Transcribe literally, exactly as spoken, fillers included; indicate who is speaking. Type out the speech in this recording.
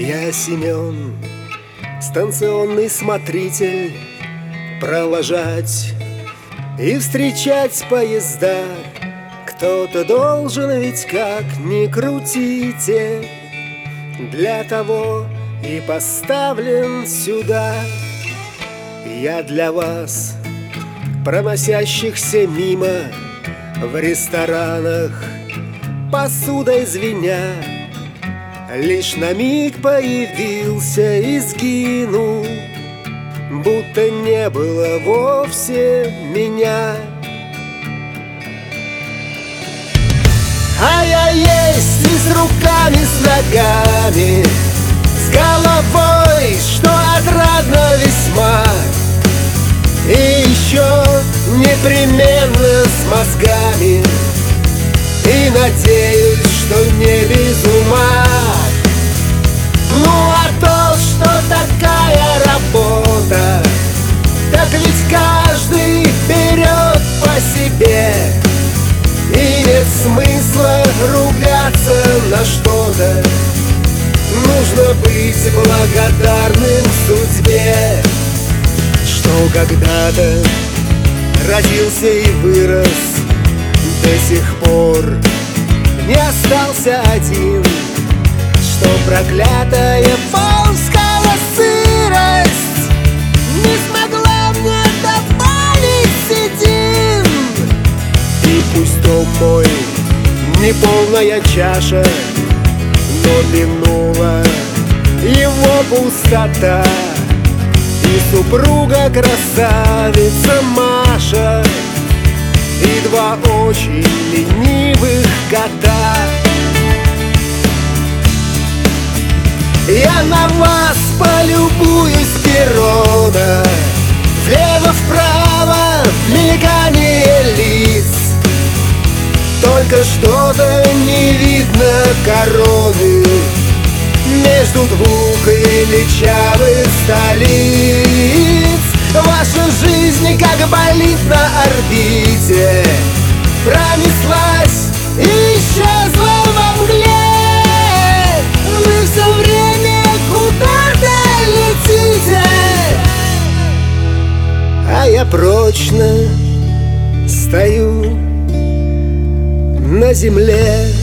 Speaker 1: Я Семен, станционный смотритель, провожать и встречать поезда. Кто-то должен, ведь как ни крутите, для того и поставлен сюда. Я для вас, проносящихся мимо в ресторанах, посудой звеня, лишь на миг появился и сгинул, будто не было вовсе меня. А я есть и с руками, с ногами, с головой, что отрадно весьма, и еще непременно с мозгами, и надеюсь, что не без ума. Ну а то, что такая работа, так ведь каждый берет по себе, и нет смысла ругаться на что-то. Нужно быть благодарным судьбе, что когда-то родился и вырос, до сих пор не остался один, что проклятая полская сырость не смогла мне добавить седин. И пусть дом мой не полная чаша, но минула его пустота, и супруга красавица Маша, и два очень ленивых кота. Я на вас полюбуюсь перрона, влево-вправо мелькание лиц, только что-то не видно короны между двух величавых столиц. Ваша жизнь, как болит на орбите, пронеслась и исчезла во мгле. Вы все время куда-то летите, а я прочно стою на земле.